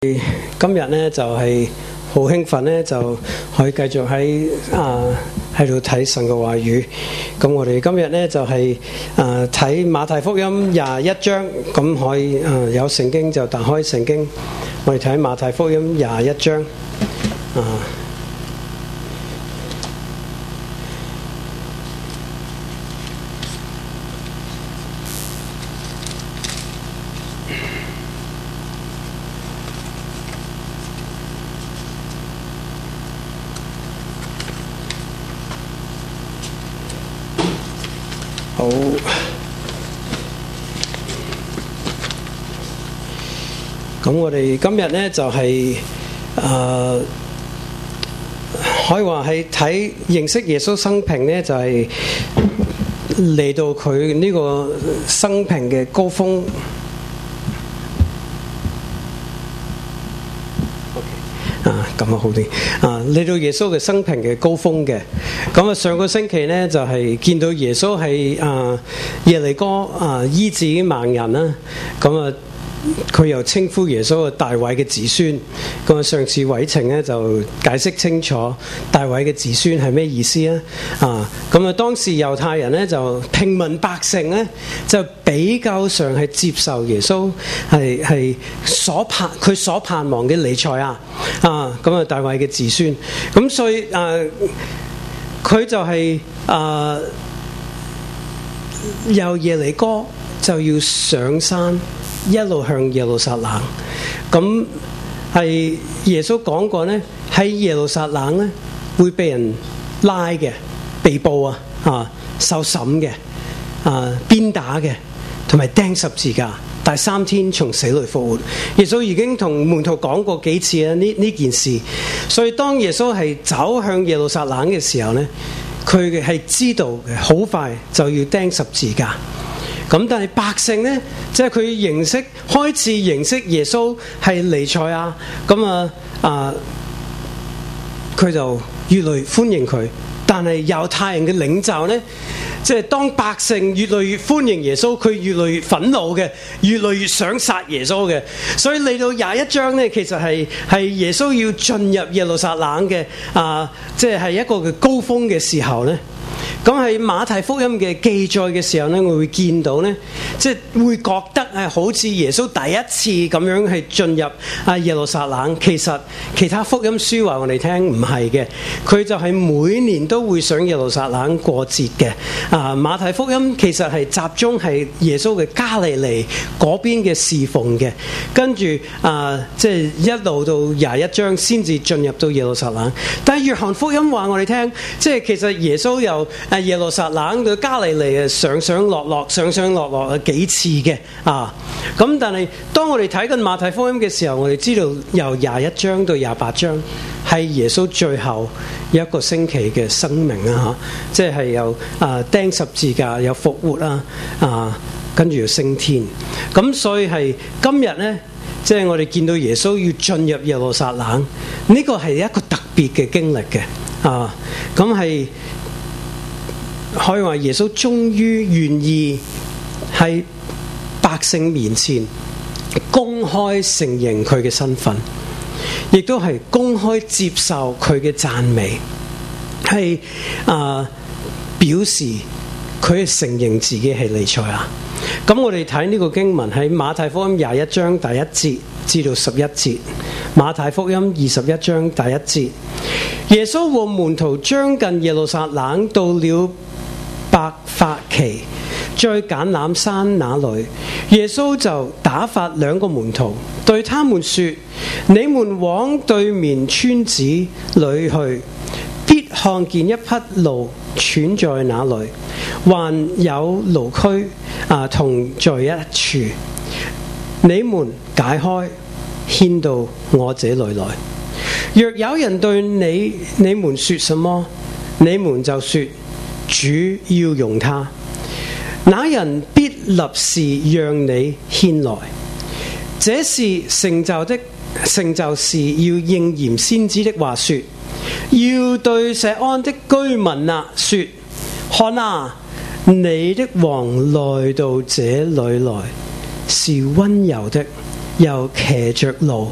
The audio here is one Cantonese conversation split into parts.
今日咧就係好興奮咧，就可以繼續喺度睇神嘅話語。咁我哋今日咧就係睇馬太福音21章，咁可以有聖經就打開聖經，我哋睇馬太福音21章好，咁我哋今日咧就係可以話係睇認識耶穌生平咧，就係嚟到佢呢個生平嘅高峰。咁啊好啲嚟到耶穌嘅生平嘅高峰嘅。咁啊上個星期咧就係見到耶穌係耶利哥醫治盲人啦。咁啊佢又稱呼耶穌係大衛嘅子孫。咁啊上次偉程咧就解釋清楚大衛嘅子孫係咩意思啊。咁啊當時猶太人咧就平民百姓咧就比較上係接受耶穌係佢所盼望嘅彌賽亞咁啊大衛嘅子孫。咁所以佢就係由耶利哥就要上山，一路向耶路撒冷。咁係耶穌講過呢，喺耶路撒冷呢會被人拉嘅，被捕受審嘅，鞭打嘅，同埋釘十字架，第三天從死裏復活。耶穌已經同門徒講過幾次呢件事。所以當耶穌係走向耶路撒冷嘅時候呢，佢係知道嘅，好快就要釘十字架。咁但係百姓呢，即係佢開始認識耶穌係彌賽亞，咁佢就越嚟越歡迎佢。但係猶太人嘅領袖呢，即係當百姓越嚟越歡迎耶穌，佢越嚟越憤怒嘅，越嚟越想殺耶穌嘅。所以嚟到21章呢，其實係耶穌要進入耶路撒冷嘅即係一個嘅高峰嘅時候呢。咁喺馬太福音嘅記載嘅時候呢，我會見到呢，即係會覺得係好似耶穌第一次咁樣係進入耶路撒冷。其實其他福音書話我哋聽唔係嘅，佢就係每年都會上耶路撒冷過節嘅。馬太福音其實係集中係耶穌嘅加利利嗰邊嘅侍奉嘅，跟住即係一路到21章先至進入到耶路撒冷。但係約翰福音話我哋聽，即係其實耶穌由耶路撒冷到加利利上上落落幾次嘅咁。但係當我哋睇緊馬太福音嘅時候，我哋知道由21章到28章係耶穌最後一個星期嘅生命即係由釘十字架，有復活跟住要升天。咁所以係今日呢，即係我哋見到耶穌要進入耶路撒冷，呢個係一個特別嘅經歷嘅咁係可以話耶穌終於願意喺百姓面前公開承認佢嘅身份，亦都係公開接受佢嘅讚美，係表示佢承認自己係彌賽亞。咁我哋睇呢個經文喺馬太福音21章第1節至到11節。馬太福音21章第1節，耶穌和門徒將近耶路撒冷，到了伯法其，在橄欖山那裏，耶穌就打發2個門徒，對他們說：你們往對面村子裏去，必看見一匹驢拴在那裏，還有驢駒同在一處，你們解開，牽到我這裏來。若有人對你們說什麼，你們就說：主要用他，那人必立時讓你牽來。這是成就是要應驗先知的話說：要對錫安的居民說，看啊，你的王來到這裏來，是溫柔的，又騎着驢，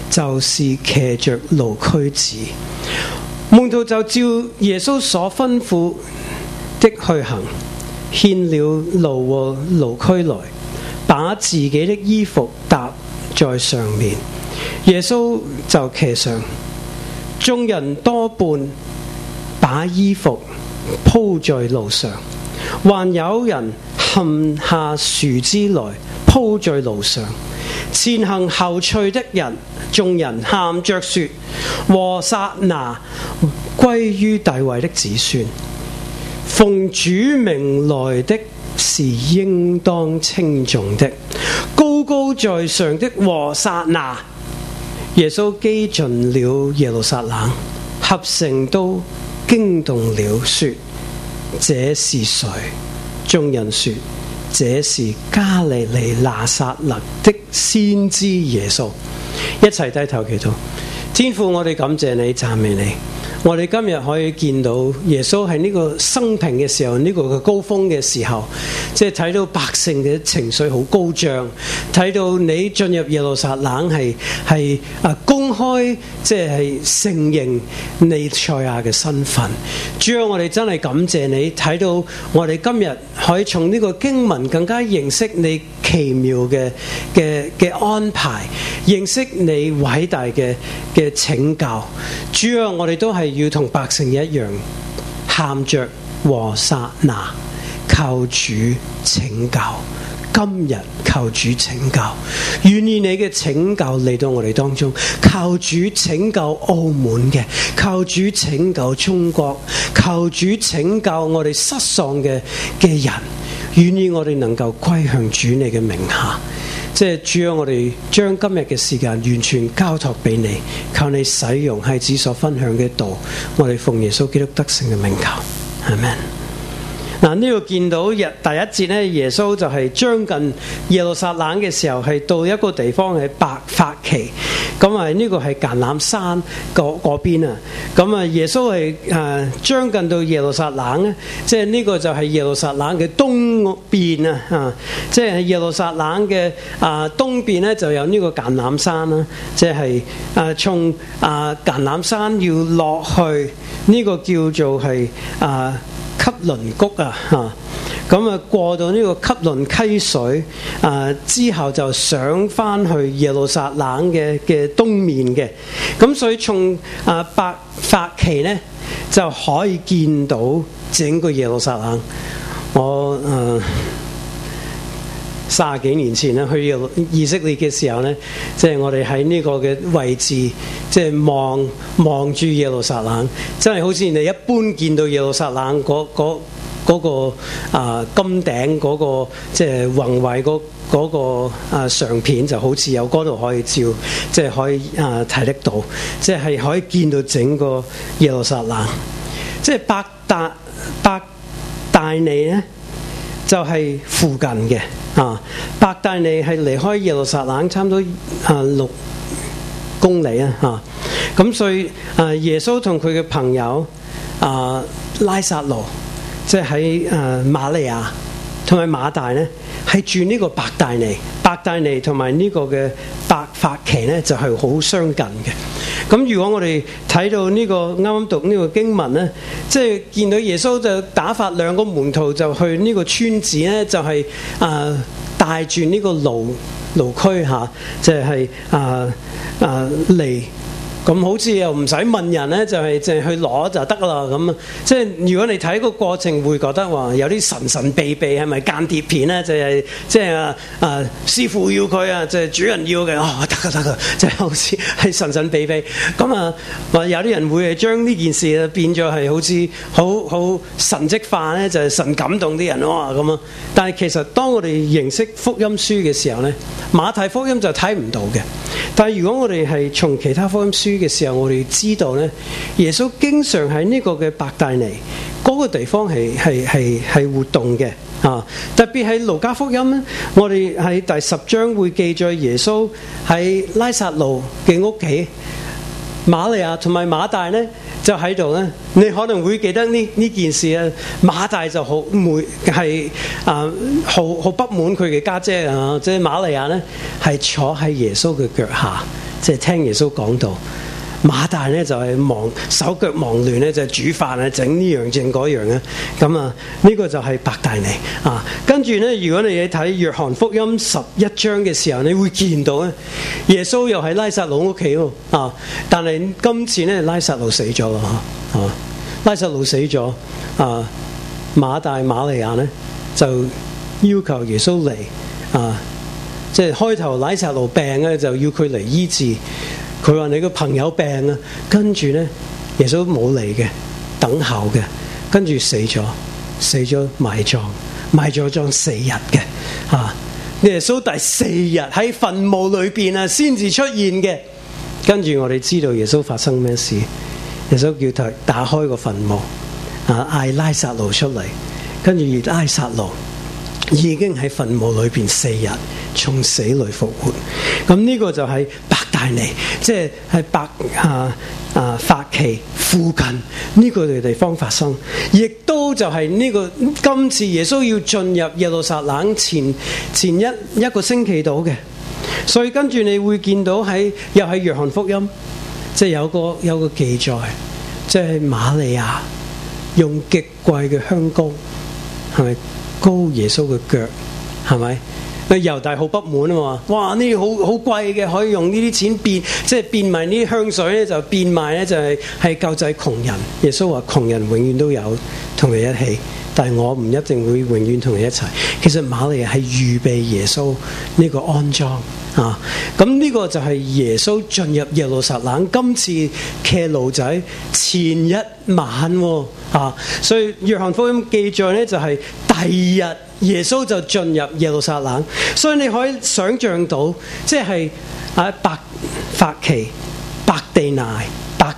就是騎着驢駒子。門徒就照耶穌所吩咐的去行，獻了驢和驢駒來，把自己的衣服搭在上面，耶穌就騎上。眾人多半把衣服鋪在路上，還有人砍下樹枝來鋪在路上。前行後隨的人，眾人喊着說：和撒那歸於大衛的子孫，奉主名來的是應當稱頌的，高高在上的和撒那。耶穌基進了耶路撒冷，合城都驚動了，說：這是誰？眾人說：這是加利利拿撒勒的先知耶穌。一齊低頭祈禱。天父，我哋感謝你，讚美你。我哋今日可以見到耶穌喺呢個生平嘅時候，呢個嘅高峰嘅時候，即係睇到百姓嘅情緒好高漲，睇到你進入耶路撒冷係公開，即係承認彌賽亞嘅身份。主啊，我哋真係感謝你，睇到我哋今日可以從呢個經文更加認識你奇妙嘅安排，認識你偉大嘅拯救。主啊，我哋都係要同百姓一樣，喊着和撒那，求主拯救。今日求主拯救，願意你嘅拯救嚟到我哋當中。求主拯救澳門嘅，求主拯救中國，求主拯救我哋失喪嘅人。願意我哋能夠歸向主你嘅名下。即係主啊，我哋將今日嘅時間完全交託俾你，求你使用係子所分享嘅道，我哋奉耶穌基督得勝嘅名求，阿們。嗱，呢度見到第一節咧，耶穌就係將近耶路撒冷嘅時候，係到一個地方係伯法其，咁啊呢個係橄欖山嗰邊啊，咁啊耶穌係將近到耶路撒冷咧，即係呢個就係耶路撒冷嘅東邊啊，即係耶路撒冷嘅東邊咧就有呢個橄欖山啦，即係從橄欖山要落去呢個叫做係汲淪谷啊，咁啊過到呢個汲淪溪水之後就上翻去耶路撒冷嘅東面嘅，咁所以從伯法其呢就可以見到整個耶路撒冷。我30幾年前咧去以色列嘅時候呢，即係我哋喺呢個嘅位置，即係望住耶路撒冷，真係好似你一般見到耶路撒冷嗰個金頂嗰個即係宏偉嗰個相片，就好似有嗰度可以照，即係可以睇得到，即係可以見到整個耶路撒冷。即係伯大尼呢，就係附近嘅。伯大尼係離開耶路撒冷差唔多6公里啊，咁所以耶穌同佢嘅朋友拉撒路，即係喺瑪利亞同埋馬大呢，係住呢個伯大尼同埋呢個嘅伯法其呢，就係好相近嘅。咁如果我哋睇到呢個啱啱讀呢個經文呢，即係見到耶穌就打發2個門徒就去呢個村子呢，就係帶住呢個驢駒嚇，即係嚟。咁好似又唔使問人咧，就係淨係去攞就得啦咁啊！即係如果你睇個過程，會覺得話有啲神秘秘，係咪間諜片咧？就係即係師傅要佢啊，就係主人要嘅，得㗎，即係好似係神秘秘。咁啊，話有啲人會係將呢件事變咗係好似好神蹟化咧，就係神感動啲人咁啊！但係其實當我哋認識福音書嘅時候咧，馬太福音就睇唔到嘅。但係如果我哋係從其他福音書嘅時候，我哋知道咧，耶穌經常喺呢個嘅伯大尼嗰個地方係活動嘅啊！特別喺路加福音咧，我哋喺第10章會記載耶穌喺拉撒路嘅屋企，瑪利亞同埋馬大咧就喺度咧，你可能會記得呢件事啊。馬大就好好不滿佢嘅家姐啊，即係瑪利亞咧，係坐喺耶穌嘅腳下，即係聽耶穌講道。馬大咧就係手腳忙亂咧，就係煮飯啊，整呢樣整嗰樣啊。咁啊，呢個就係伯大尼啊。跟住咧，如果你睇約翰福音11章嘅時候，你會見到咧，耶穌又喺拉撒路屋企喎啊。但係今次咧，拉撒路死咗啦啊！拉撒路死咗啊，馬大瑪利亞咧就要求耶穌嚟啊。即係開頭拉撒路病咧，就要佢嚟醫治。佢話你個朋友病啊，跟住咧耶穌冇嚟嘅，等候嘅，跟住死咗埋葬4日嘅啊。耶穌第4日喺墳墓裏邊啊，先至出現嘅。跟住我哋知道耶穌發生咩事，耶穌叫佢打開個墳墓啊，嗌拉撒路出嚟，跟住拉撒路已經喺墳墓裏邊4日，從死裏復活。咁呢個就係伯大尼，即係法奇附近呢個地方發生，亦都就係呢個今次耶穌要進入耶路撒冷前一個星期到嘅。所以跟住你會見到又喺約翰福音，即係有個記載，即係瑪利亞用極貴嘅香膏，係咪膏耶穌嘅腳？係咪？猶大好不滿啊嘛！哇，呢啲好貴嘅，可以用呢啲錢變，即係變賣呢啲香水咧，就變賣咧，就係救濟窮人。耶穌話窮人永遠都有同佢一起，但係我唔一定會永遠同佢一齊。其實瑪利亞係預備耶穌呢個安裝啊！咁呢個就係耶穌進入耶路撒冷今次騎驢仔前一晚啊！所以約翰福音記載咧，就係第二日耶穌就進入耶路撒冷，所以你可以想像到，即係伯法奇、伯地乃、伯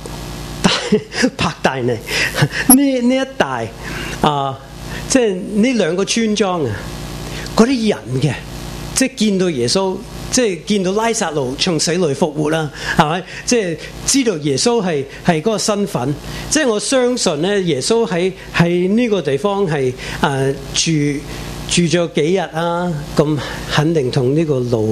大尼呢一帶啊，即係呢兩個村莊啊，嗰啲人嘅，即係見到耶穌，即係見到拉撒路從死裏復活啦，係咪？即係知道耶穌係嗰個身份，即係我相信咧，耶穌喺呢個地方係住咗幾日啊，咁肯定同呢個驢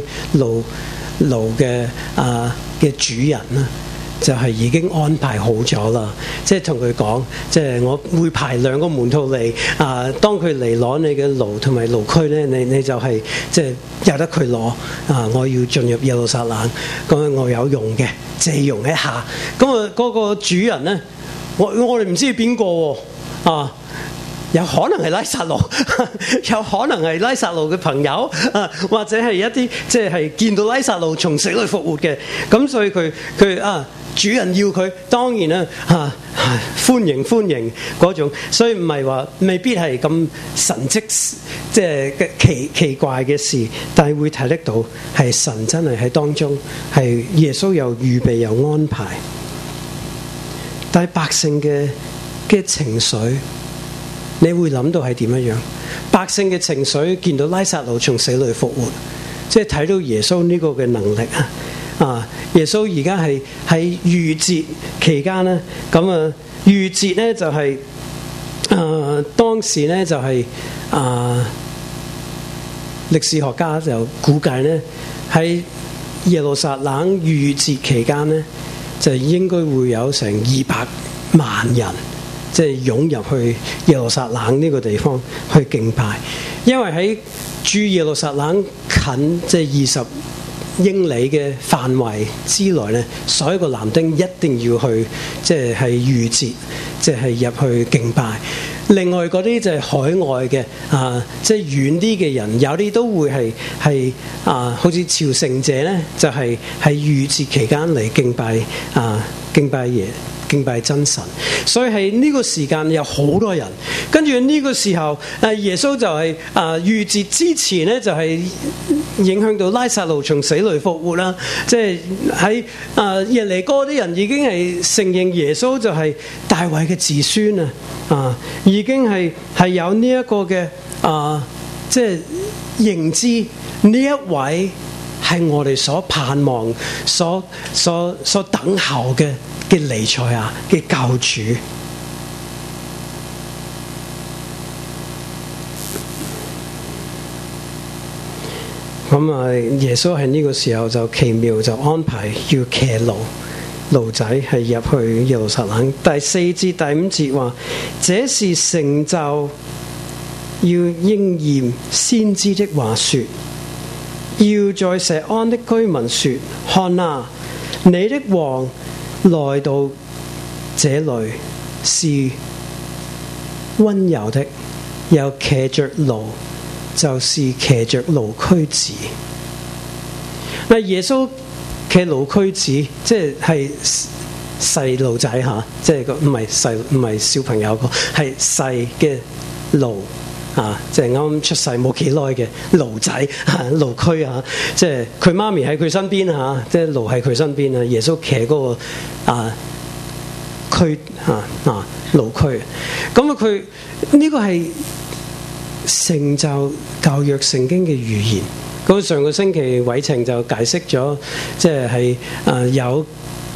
嘅主人啦，就係已經安排好咗啦。即係同佢講，即係我會派2個門徒嚟啊。當佢嚟攞你嘅驢同埋驢駒咧，你就係即係由得佢攞啊。我要進入耶路撒冷，咁我有用嘅，借用一下。咁啊，嗰個主人咧，我哋唔知邊個啊。有可能係拉撒路，有可能係拉撒路嘅朋友啊，或者係一啲即係見到拉撒路從死裏復活嘅，咁所以佢主人要佢，當然啦歡迎嗰種，所以唔係話未必係咁神蹟，即係奇怪嘅事，但係會睇得到係神真係喺當中，係耶穌有預備有安排，但係百姓嘅情緒。你會諗到係點樣？百姓嘅情緒見到拉撒路從死裏復活，即係睇到耶穌呢個嘅能力啊！耶穌而家係喺逾節期間咧，咁啊逾節咧就係當時咧就係歷史學家就估計咧喺耶路撒冷逾節期間咧就應該會有成200萬人。即係湧入去耶路撒冷呢個地方去敬拜，因為喺住耶路撒冷近即係20英里嘅範圍之內咧，所有個男丁一定要去，即係逾節，即係入去敬拜。另外嗰啲就係海外嘅即係遠啲嘅人，有啲都會係好似朝聖者咧，就係喺逾節期間嚟敬拜敬拜真神，所以係呢個時間有好多人。跟住呢個時候，耶穌就係逾節之前咧，就係影響到拉撒路從死裏復活啦。即係喺耶利哥啲人已經係承認耶穌就係大衛嘅子孫啊，已經係有呢一個嘅即係認知呢一位係我哋所盼望、所等候嘅彌賽亞嘅救主。咁啊，耶穌喺呢個時候就奇妙就安排要騎驢仔係入去耶路撒冷。第4至第5節話，這是成就要應驗先知的話說，要在錫安的居民說，看啊，你的王來到這裏，是溫柔的，又騎着驢，就是騎着驢駒子。嗱，耶穌騎驢駒子，即係細路仔嚇，即係個唔係小朋友個，係細嘅驢啊，即係啱啱出世冇幾耐嘅驢仔驢駒啊，即係佢媽咪喺佢身邊嚇，即係驢喺佢身邊啊。耶穌騎嗰個駒驢駒，咁啊佢呢個係成就舊約聖經嘅預言。咁上個星期偉晴就解釋咗，即係有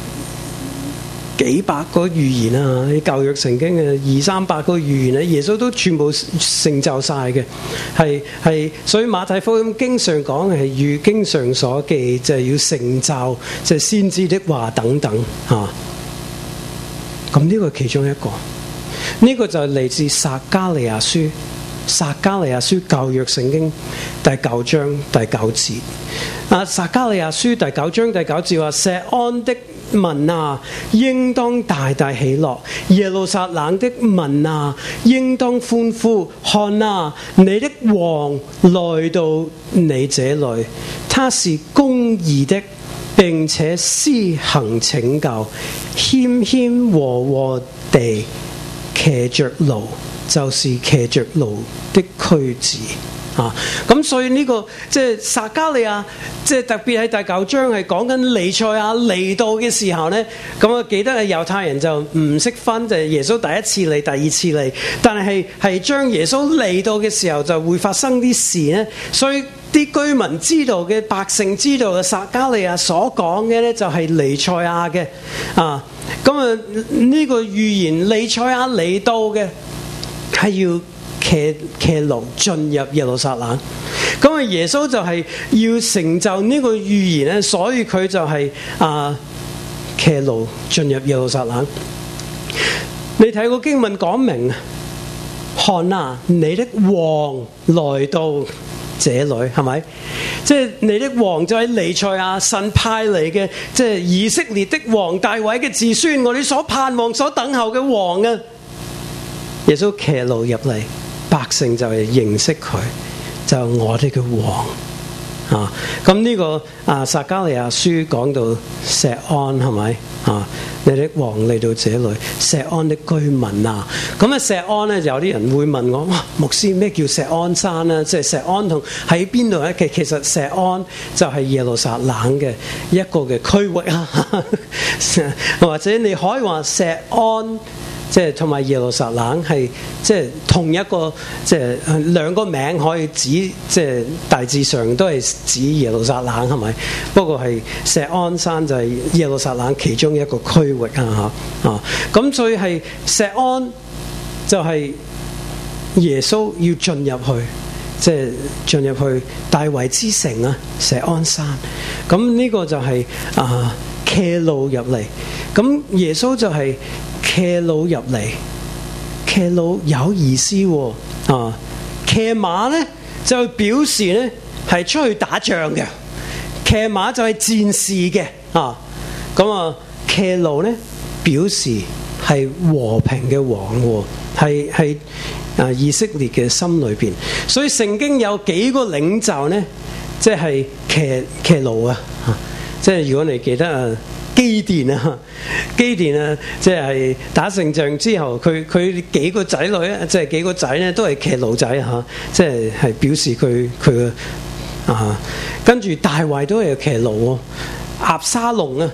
幾百個預言啊，舊約聖經嘅200-300個預言咧，耶穌都全部成就晒嘅，係所以馬太福音經常講係如經上所記，就係要成就即係先知的話等等嚇。咁呢個其中一個，呢個就係嚟自撒迦利亞書。撒迦利亞書舊約聖經第9章第9節。撒迦利亞書第9章第9節話：錫安的民啊，應當大大喜樂；耶路撒冷的民啊，應當歡呼。看啊，你的王來到你這裏，他是公義的，並且施行拯救，謙謙和和地騎着驢，就是騎着驢的駒子啊！咁所以呢個即係撒迦利亞，即係特別喺第9章係講緊彌賽亞嚟到嘅時候呢。咁我記得係猶太人就唔識分，就係耶穌第一次嚟、第二次嚟，但係將耶穌嚟到嘅時候就會發生啲事呢。所以啲居民知道嘅、百姓知道嘅，撒迦利亞所講嘅呢，就係彌賽亞嘅啊！咁啊呢個預言彌賽亞嚟到嘅係要騎驢進入耶路撒冷，咁啊耶穌就係要成就呢個預言咧，所以佢就係騎驢進入耶路撒冷。你睇個經文講明，看啊，你的王來到這裏，係咪？即係你的王就係彌賽亞，神派嚟嘅，即係以色列的王，大衛嘅子孫，我哋所盼望、所等候嘅王啊！耶穌騎驢入嚟，百姓就係認識佢，就係我哋嘅王啊！咁呢個撒迦利亞書講到錫安係咪啊？你的王嚟到這裏，錫安的居民啊！咁啊錫安咧，有啲人會問我：哇，牧師咩叫錫安山啊？即係錫安同喺邊度咧？其實錫安就係耶路撒冷嘅一個嘅區域啊，或者你可以話錫安。即係同埋耶路撒冷係即係同一個，即係兩個名可以指，即係大致上都係指耶路撒冷係咪？不過係錫安山就係耶路撒冷其中一個區域啊！咁所以係錫安就係耶穌要進入去，即係進入去大衛之城啊，錫安山。咁呢個就係騎驢入嚟，咁耶穌就係騎驢入嚟，騎驢有意思喎，騎馬咧就表示咧係出去打仗嘅，騎馬就係戰士嘅，咁騎驢咧表示係和平嘅王，係以色列嘅心裏邊，所以聖經有幾個領袖咧，即係騎驢啊，即係如果你記得基甸啊，即係打勝仗之後，佢幾個仔女啊，即係幾個仔咧，都係騎驢仔嚇，即係表示佢嘅跟住大衛都係騎驢喎，押沙龍啊都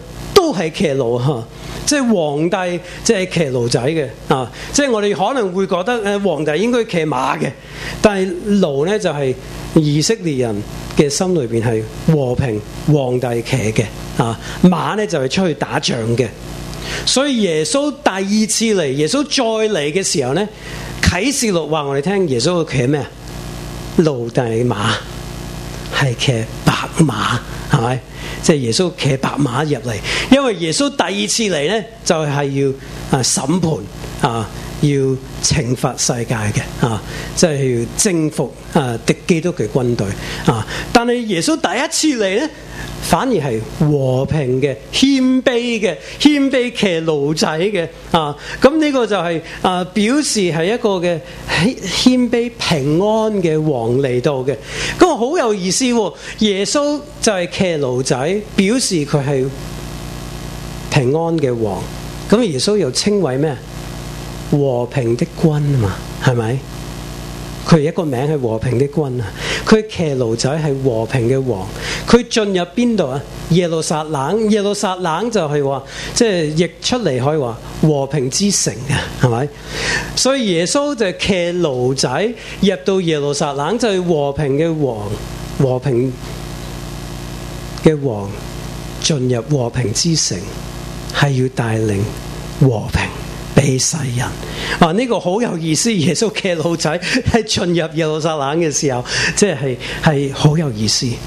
都係騎驢嚇，即係皇帝即係騎驢仔嘅啊！即係我哋可能會覺得皇帝應該騎馬嘅，但係驢呢就係以色列人嘅心裏邊係和平皇帝騎嘅啊，馬呢就係出去打仗嘅。所以耶穌第二次嚟，耶穌再嚟嘅時候呢，啟示錄話我哋聽，耶穌會騎咩啊？驢大馬，係騎白馬，係咪？即係耶穌騎白馬入嚟，因為耶穌第二次嚟呢，就係要審判啊，要懲罰世界嘅啊，即係要征服敵基督嘅軍隊啊。但係耶穌第一次嚟呢，反而係和平嘅、謙卑騎驢仔嘅啊！咁呢個就係表示係一個嘅謙卑平安嘅王嚟到嘅。咁好有意思喎！耶穌就係騎驢仔，表示佢係平安嘅王。咁耶穌又稱為咩？和平的君啊嘛，係咪？佢一個名係和平的君啊！佢騎驢仔係和平嘅王。佢進入邊度啊？耶路撒冷，耶路撒冷就係話，即係譯出嚟可以話和平之城啊，係咪？所以耶穌就係騎驢仔入到耶路撒冷，就係和平嘅王，和平嘅王進入和平之城，係要帶領和平俾世人啊！呢個好有意思。耶穌騎驢仔係進入耶路撒冷嘅時候，即係好有意思。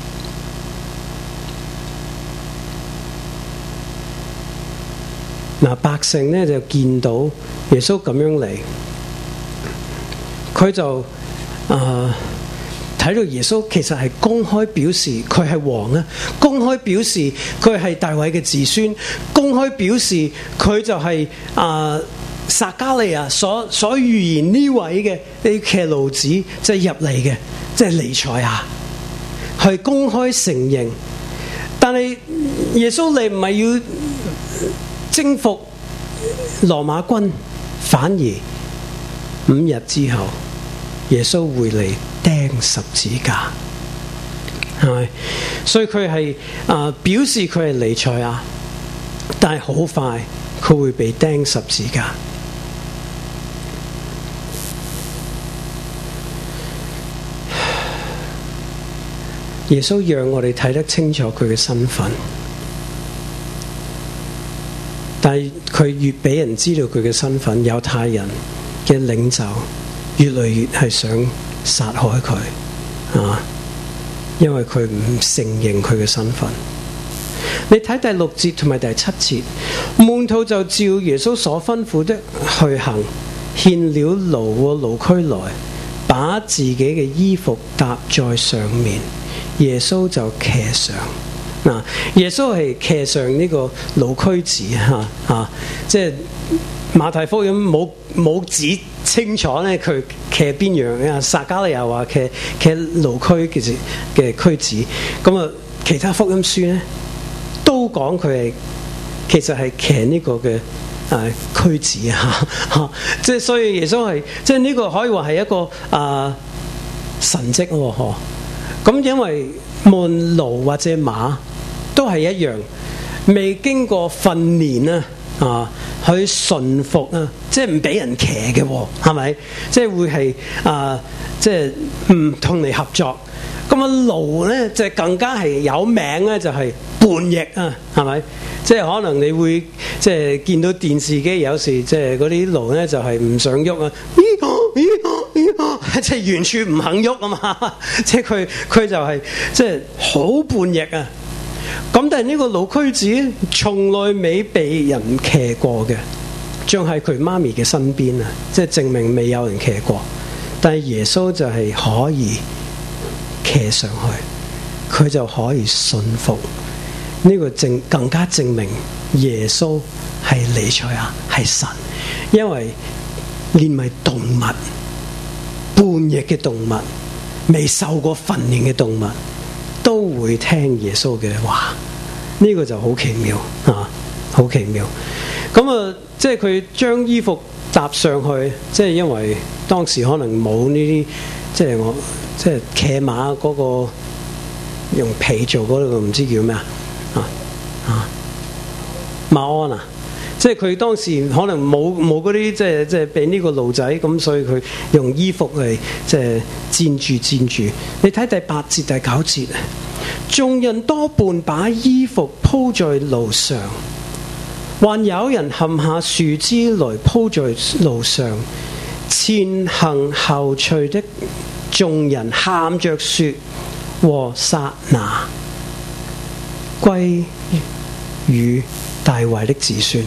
嗱，百姓呢就見到耶穌咁樣嚟，佢就睇到耶穌其實係公開表示佢係王啊，公開表示佢係大衛嘅子孫，公開表示佢就係撒迦利亞所預言呢位嘅呢騎驢子即係入嚟嘅，即係彌賽亞，係公開承認。但係耶穌嚟唔係要征服羅馬軍，反而5日之後，耶穌會嚟釘十字架，係咪？所以佢係表示佢係彌賽亞，但係好快佢會被釘十字架。耶穌讓我哋睇得清楚佢嘅身份，但係佢越俾人知道佢嘅身份，猶太人嘅領袖越嚟越係想殺害佢啊！因為佢唔承認佢嘅身份。你睇第6節同埋第7節，門徒就照耶穌所吩咐的去行，獻了驢和驢駒來，把自己嘅衣服搭在上面。耶穌就騎上嗱，耶穌係騎上呢個驢駒子即係馬太福音冇指清楚咧，佢騎邊樣啊？撒迦利亞話騎驢駒嘅駒子，咁啊，其他福音書咧都講佢係其實係騎呢個嘅駒子即係所以耶穌係即係呢個可以話係一個神蹟喎。咁因為無論驢或者馬都係一樣，未經過訓練去順服即係唔俾人騎嘅，係咪？即係會係即係唔同你合作。咁驢咧就更加係有名咧，就係叛逆係咪？即係可能你會即係見到電視機有時即係嗰啲驢咧就係唔想喐即係完全唔肯喐嘛！即係佢就係即係好叛逆啊！咁但係呢個驢駒子從來未被人騎過嘅，仲喺佢媽咪嘅身邊即係證明未有人騎過。但係耶穌就係可以騎上去，佢就可以順服。呢個更加證明耶穌係彌賽亞，係神，因為連埋動物。叛逆嘅動物，未受過訓練嘅動物，都會聽耶穌嘅話，呢個就好奇妙好奇妙。咁即係佢將衣服搭上去，即係因為當時可能冇呢啲，即係騎馬嗰個用皮做嗰個唔知叫咩馬安啊，即係佢當時可能冇嗰啲即係俾呢個驢仔咁，所以佢用衣服嚟即係墊住。你睇第8節第9節啊，眾人多半把衣服鋪在路上，還有人砍下樹枝來鋪在路上，前行後隨的眾人喊着說：和撒那，歸與大衛的子孫，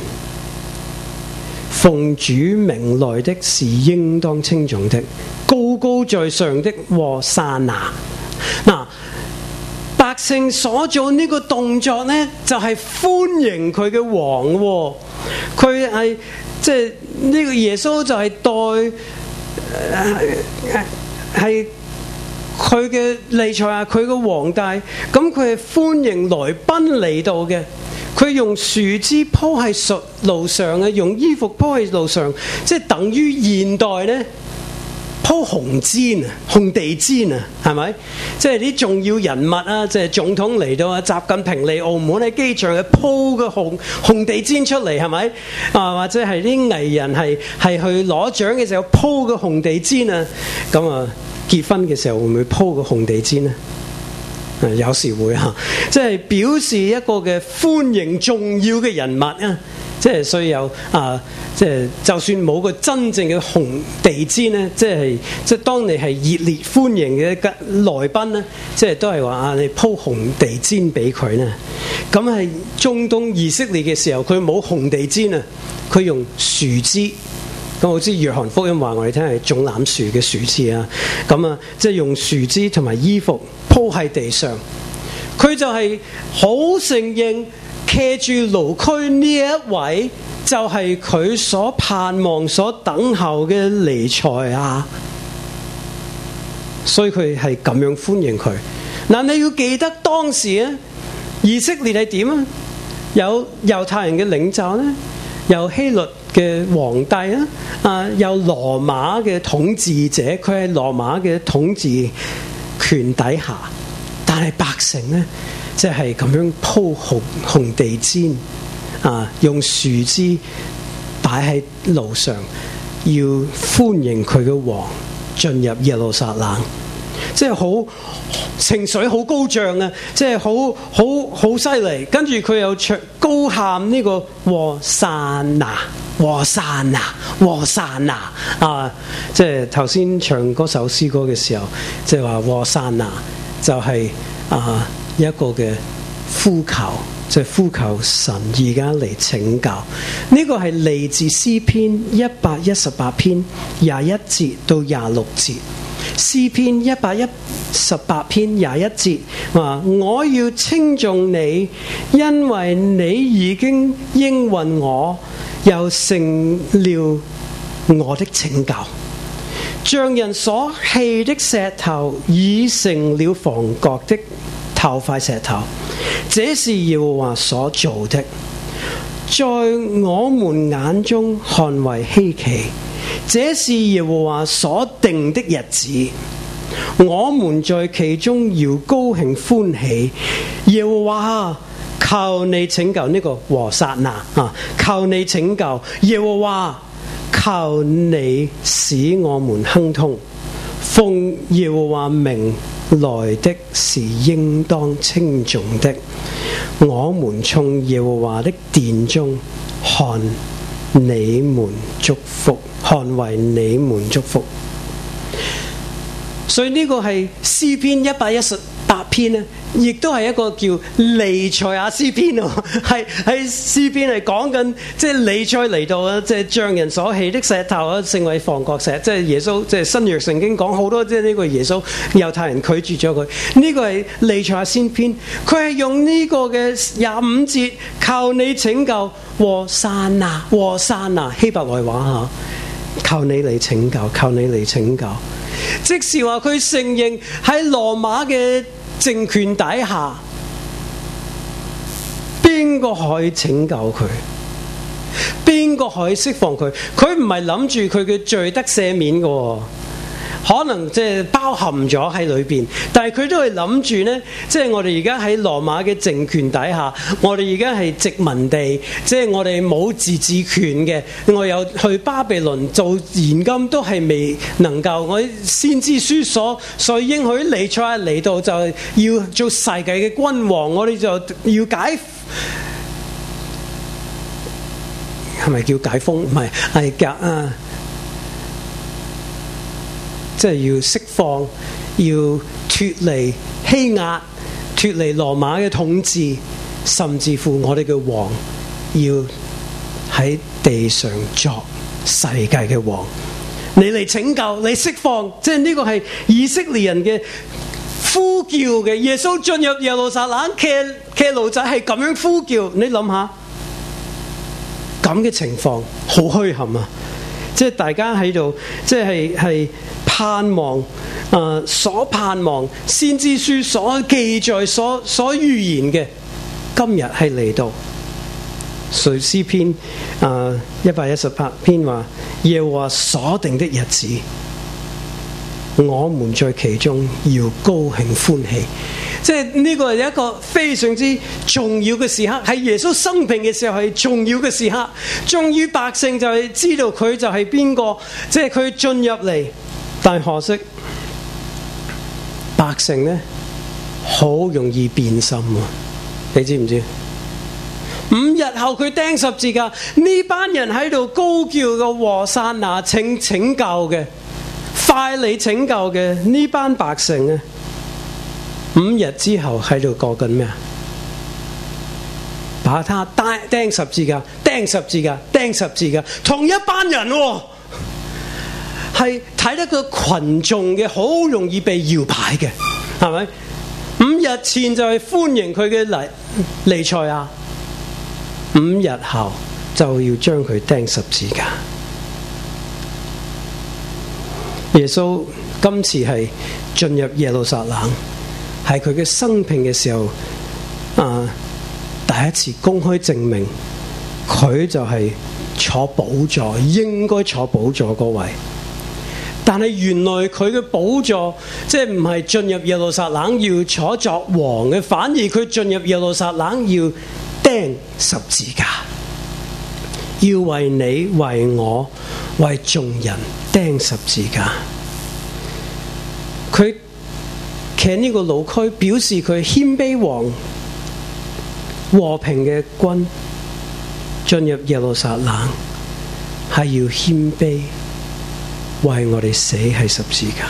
奉主名來的是應當稱頌的，高高在上的和撒那。嗱，百姓所做呢個動作呢，就係歡迎佢嘅王喎。佢係即係呢個耶穌就係係佢嘅彌賽亞，佢嘅皇帝，咁佢係歡迎來賓嚟到嘅。佢用樹枝鋪喺路上嘅，用衣服鋪喺路上，即係等於現代呢鋪紅氈啊、紅地氈啊，係咪？即係啲重要人物啊，即係總統嚟到啊，習近平嚟澳門喺機場嘅鋪個紅地氈出嚟，係咪？啊，或者係啲藝人係去攞獎嘅時候鋪個紅地氈啊，咁啊結婚嘅時候會唔會鋪個紅地氈呢？有時會嚇，即係表示一個嘅歡迎重要嘅人物啊！即係所以有即係就算冇個真正嘅紅地氈咧，即係當你係熱烈歡迎嘅來賓咧，即係都係話你鋪紅地氈俾佢咧。咁係中東以色列嘅時候，佢冇紅地氈啊，佢用樹枝。咁我知約翰福音話我哋聽係種欖樹嘅樹枝啊，咁啊即係用樹枝同埋衣服鋪喺地上，佢就係好承認騎住驢駒呢一位就係佢所盼望所等候嘅彌賽亞，所以佢係咁樣歡迎佢。嗱，你要記得當時啊，以色列係點啊？有猶太人嘅領袖咧，有希律嘅皇帝啊，有羅馬嘅統治者，佢係羅馬嘅統治權底下，但係百姓呢，即係咁樣鋪紅地氈啊，用樹枝擺喺路上，要歡迎佢嘅王進入耶路撒冷，即係好情緒好高漲啊！即係好犀利，跟住佢又高喊呢個和散那。和散那，和散那啊！即係頭先唱嗰首詩歌嘅時候，即係話和散那就係一個嘅呼求，即係呼求神而家嚟拯救。呢個係嚟自詩篇118篇21節到26節。詩篇118篇21節話：我要稱頌你，因為你已經應允我。又成了我的拯救，像人所棄的石頭已成了房角的頭塊石頭，這是耶和華所做的，在我們眼中看為稀奇，這是耶和華所定的日子，我們在其中要高興歡喜。耶和華，求你拯救，呢個和撒那啊！求你拯救，耶和華，求你使我們亨通。奉耶和華名來的是應當稱頌的。我們從耶和華的殿中看你們祝福，看為你們祝福。所以呢個係詩篇118篇咧，亦都係一個叫彌賽亞詩篇喎，係詩篇係講緊即係彌賽嚟到啊，即係匠人所棄的石頭啊，成為房角石，即係耶穌，即係新約聖經講好多，即係呢個耶穌猶太人拒絕咗佢，呢個係彌賽亞詩篇，佢係用呢個嘅25節，求你拯救和散那，和散那希伯來話嚇，求你嚟拯救，求你嚟拯救，即是話佢承認喺羅馬嘅政權底下，邊個可以拯救佢？邊個可以釋放佢？佢唔係諗住佢嘅罪得赦免嘅， 可能即係包含咗喺裏邊，但係佢都係諗住呢，即係我哋而家喺羅馬嘅政權底下，我哋而家係殖民地，即係我哋冇自治權嘅，我有去巴比倫做現今都係未能夠，我先知書所應許彌賽亞嚟到就係要做世界嘅君王，我哋就要解。係咪叫解封？唔係，係即係要釋放，要脫離欺壓，脫離羅馬嘅統治，甚至乎我哋嘅王要喺地上作世界嘅王。你嚟拯救，你釋放，即係呢個係以色列人嘅呼叫嘅。耶穌進入耶路撒冷，騎驢仔係咁樣呼叫，你諗下。咁嘅情況好虛憾啊！即係大家喺度，即係盼望，所盼望先知書所記載、所預言嘅，今日係嚟到。詩篇118篇話：耶和華所定的日子，我們在其中要高興歡喜。即係呢個係一個非常之重要嘅時刻，喺耶穌生平嘅時候係重要嘅時刻。終於百姓就係知道佢就係邊個，即係佢進入嚟。但可惜百姓呢，好容易變心啊！你知唔知？5日後佢釘十字架，呢班人喺度高叫嘅和散那，請拯救嘅，快嚟拯救嘅呢班百姓呢，5日之後喺度過緊咩啊？把他釘十字架，釘十字架，釘十字架，同一班人喎，係睇得個群眾嘅，好容易被搖擺嘅，係咪？5日前就係歡迎佢嘅彌賽亞，5日後就要將佢釘十字架。耶穌今次係進入耶路撒冷，係佢嘅生平嘅時候，第一次公開證明佢就係坐寶座，應該坐寶座嗰位。但係原來佢嘅寶座即係唔係進入耶路撒冷要坐作王嘅，反而佢進入耶路撒冷要釘十字架，要為你、為我、為眾人釘十字架。佢企喺呢個路區，表示佢謙卑王、和平嘅君進入耶路撒冷，係要謙卑，為我哋死喺十字架。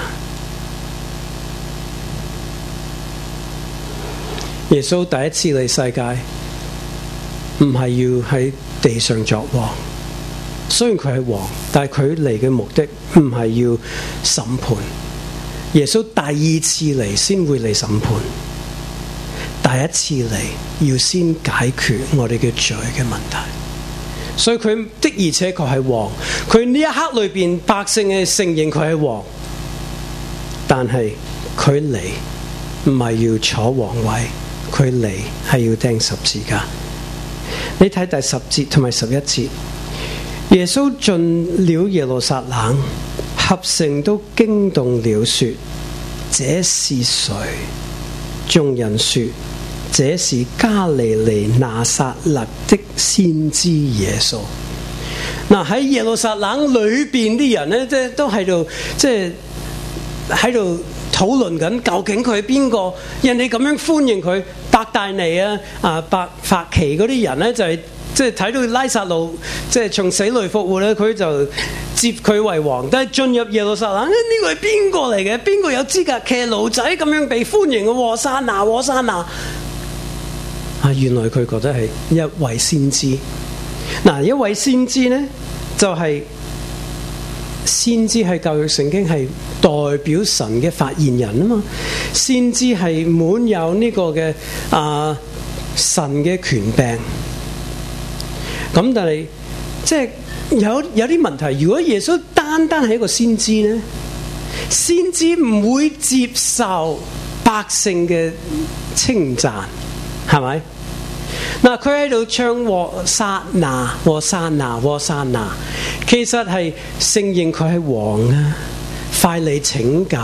耶穌第一次嚟世界，唔係要喺地上作王。雖然佢係王，但係佢嚟嘅目的唔係要審判。耶穌第二次嚟先會嚟審判，第一次嚟要先解決我哋嘅罪嘅問題。所以佢的而且確係王，佢呢一刻裏邊百姓係承認佢係王，但係佢嚟唔係要坐王位，佢嚟係要釘十字架。你睇第10節同埋11節，耶穌進了耶路撒冷，合城都驚動了，說：這是誰？眾人說：這是加利利拿撒勒的先知耶穌。嗱，喺耶路撒冷裏邊啲人咧，即係都喺度，即係喺度討論緊究竟佢係邊個？人哋咁樣歡迎佢，伯大尼伯法其嗰啲人咧，就係即係睇到拉撒路即係從死裏復活咧，佢就接佢為王。但係進入耶路撒冷，呢個係邊個嚟嘅？邊個有資格騎驢仔咁樣被歡迎嘅？和散那，和散那。原來佢覺得係一位先知。嗱，一位先知呢，就係先知係舊約聖經係代表神嘅發言人啊嘛。先知係滿有呢個嘅神嘅權柄。咁但係即係有啲問題。如果耶穌單係一個先知呢，先知唔會接受百姓嘅稱讚，係咪？嗱，佢喺度唱和散那，和散那，和散那，其實係承認佢係王啊， 快嚟拯救，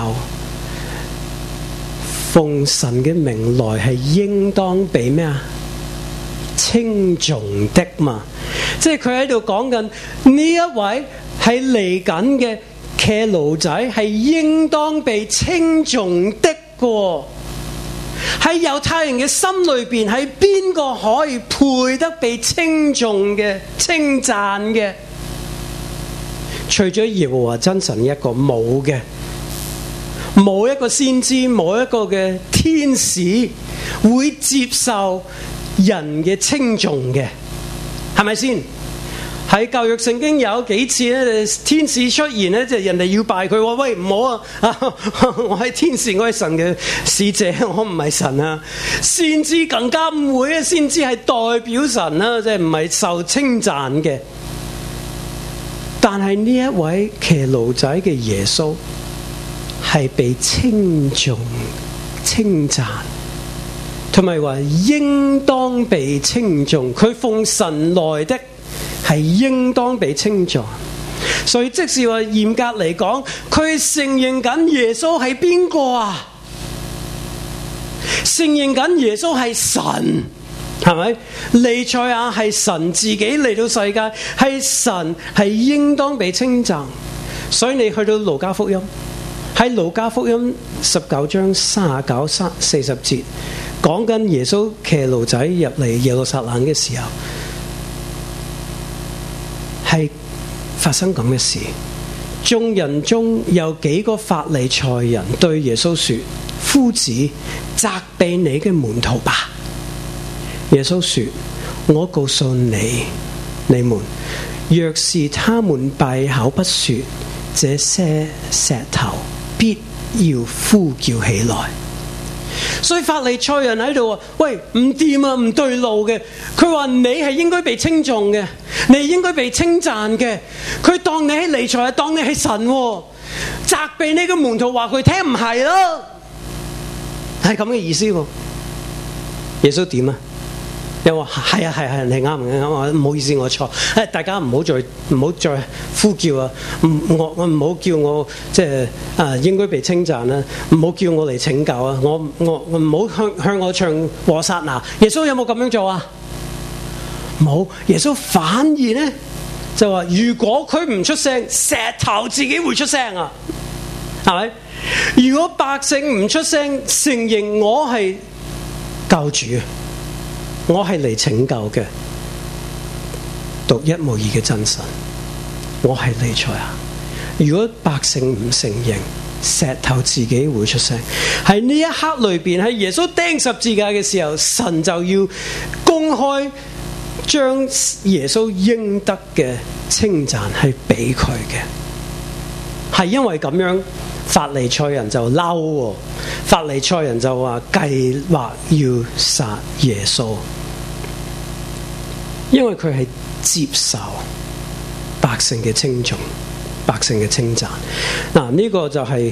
奉神嘅名來係應當被咩啊？稱頌的嘛，即係佢喺度講緊呢一位係嚟緊嘅騎驢仔係應當被稱頌的喎。喺猶太人嘅心裏邊，係邊個可以配得被稱頌嘅、稱讚嘅？除咗耶和華真神一個，冇嘅，冇一個先知，冇一個嘅天使會接受人嘅稱頌嘅，係咪先？喺舊約聖經有幾次咧，天使出現咧，就人哋要拜佢，話喂唔好啊！我係天使，我係神嘅使者，我唔係神啊！先知更加唔會啊！先知係代表神啦，即係唔係受稱讚嘅。但係呢一位騎驢仔嘅耶穌係被稱頌、稱讚，同埋話應當被稱頌。佢奉神來的，係應當被稱讚。所以即使話嚴格嚟講，佢承認緊耶穌係邊個啊？承認緊耶穌係神，係咪？彌賽亞係神自己嚟到世界，係神，係應當被稱讚。所以你去到路加福音，喺路加福音19章39、40節，講緊耶穌騎驢仔入嚟耶路撒冷嘅時候，係發生咁嘅事。眾人中有幾個法利賽人對耶穌說：夫子，責備你嘅門徒吧。耶穌說：我告訴你們，若是他們閉口不說，這些石頭必要呼叫起來。所以法利賽人喺度話：喂，唔掂啊，唔對路嘅。佢話你係應該被稱頌嘅，你應該被稱讚嘅。佢當你係彌賽亞，當你係神，責備你嘅門徒話佢聽唔係咯，係咁嘅意思。耶穌點啊？又話係啊，你啱唔好意思，我錯。大家唔好再呼叫啊！我唔好叫我即係應該被稱讚啦，唔好叫我嚟拯救啊！我唔好向我唱和散那。耶穌有冇咁樣做啊？冇。耶穌反而咧就話：如果佢唔出聲，石頭自己會出聲啊！係咪？如果百姓唔出聲，承認我係救主，我係嚟拯救嘅獨一無二嘅真神，我係彌賽亞。如果百姓唔承認，石頭自己會出聲。喺呢一刻裏邊，喺耶穌釘十字架嘅時候，神就要公開將耶穌應得嘅稱讚係俾佢嘅。係因為咁樣，法利賽人就嬲，法利賽人就話計劃要殺耶穌。因為佢係接受百姓嘅稱頌、百姓嘅稱讚。嗱，呢個就係